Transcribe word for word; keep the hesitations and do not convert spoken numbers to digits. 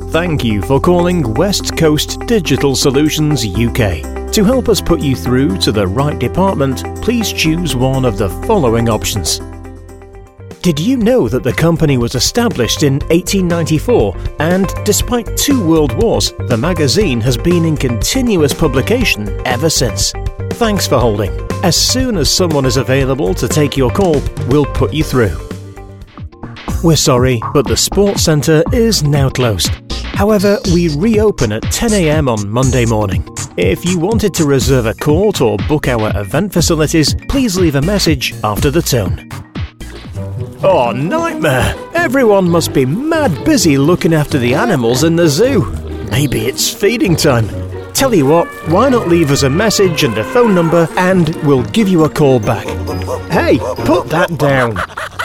Thank you for calling West Coast Digital Solutions U K. To help us put you through to the right department, please choose one of the following options. Did you know that the company was established in eighteen ninety-four, and despite two world wars, the magazine has been in continuous publication ever since? Thanks for holding. As soon as someone is available to take your call, we'll put you through. We're sorry, but the Sports Centre is now closed. However, we reopen at ten a m on Monday morning. If you wanted to reserve a court or book our event facilities, please leave a message after the tone. Oh, nightmare! Everyone must be mad busy looking after the animals in the zoo. Maybe it's feeding time. Tell you what, why not leave us a message and a phone number and we'll give you a call back. Hey, put that down.